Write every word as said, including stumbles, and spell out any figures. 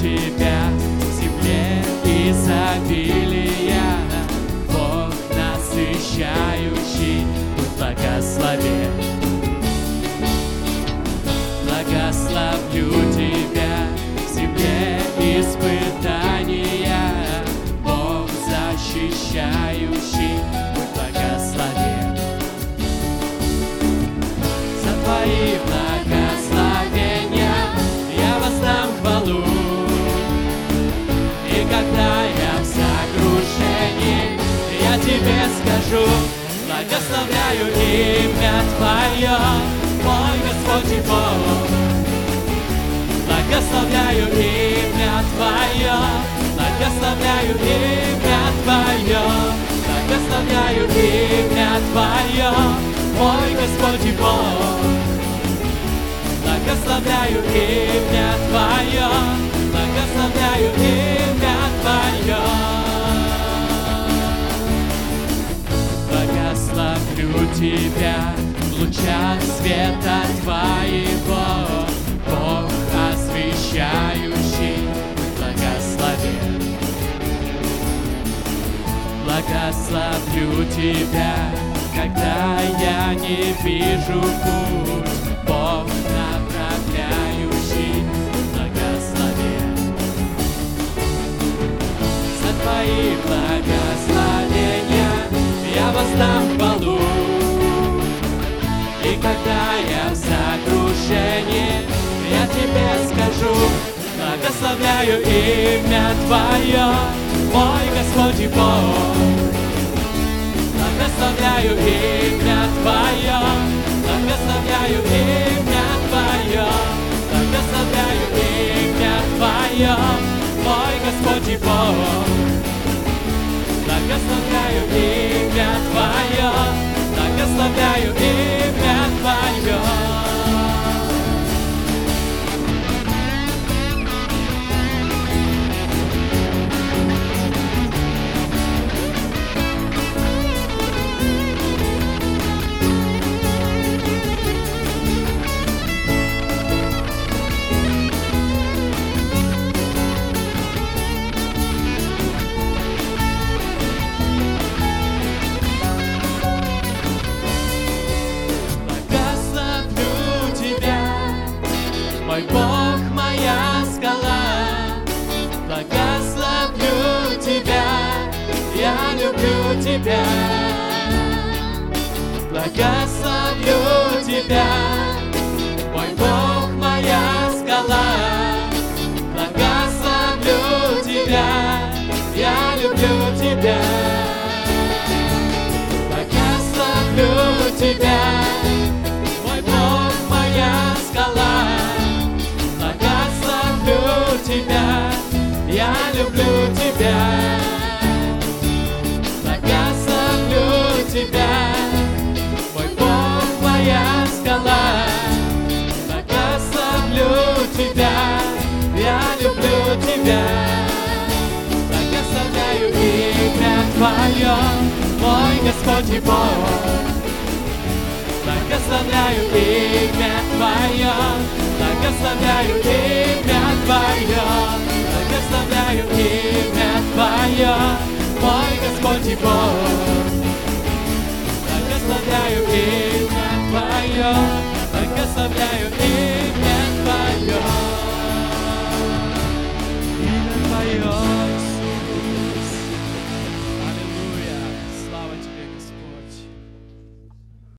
Тебя в земле изобилия, Бог насыщающий, будь благословен. Благословлю Тебя в земле испытания, Бог защищающий, будь благословен. За Твои благословения я воздам хвалу, и когда я в сокрушении, я Тебе скажу: благословляю имя Твое, мой Господь и Бог. Благословляю имя Твое, благословляю имя Твое, благословляю имя Твое, мой Господь и Бог. Благословляю имя Твое, благословляю имя Твое. Благословлю Тебя в лучах света Твоего, Бог освещающий, благословен. Благословлю Тебя, когда я не вижу путь, Бог направляющий, благословен. За Твои благословения я воздам хвалу, и когда я в сокрушении, я Тебе скажу: благословляю имя Твое, мой Господь и Бог. Благословляю имя Твое, благословляю имя Твое, благословляю имя Твое, мой Господь и Бог. Благословляю имя Твое, благословляю имя Твое. Мой Бог, моя скала, благословлю Тебя, я люблю Тебя. Благословлю Тебя, мой Бог, моя скала, благословлю Тебя, я люблю Тебя. Благословлю Тебя, мой Бог, моя скала, Тебя, я люблю Тебя. Благословлю Тебя, мой Бог, моя скала. Благословлю Тебя, я люблю Тебя. Благословляю имя Твое, мой Господь и Бог. Благословляю имя Твое, благословляю имя Твое, благословляю имя Твое, мой Господь и Бог. Благословляю имя